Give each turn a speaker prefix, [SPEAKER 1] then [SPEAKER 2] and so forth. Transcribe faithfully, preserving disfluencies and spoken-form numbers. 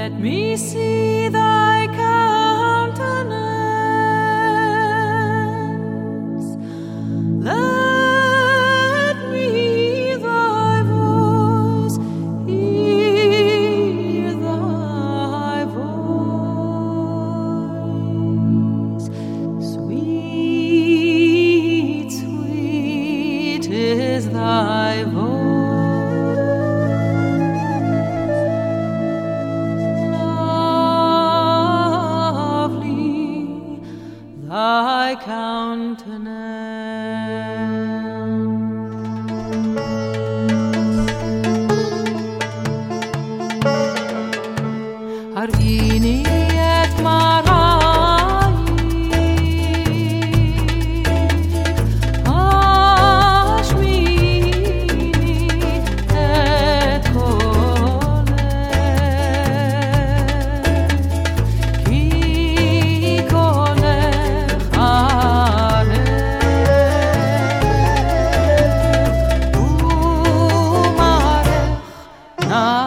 [SPEAKER 1] Let me see thy countenance. Let me thy voice hear thy voice. Sweet, sweet is thy voice. Thy countenance. Harini et marai, hashmini et kolech, ki kolech umarech na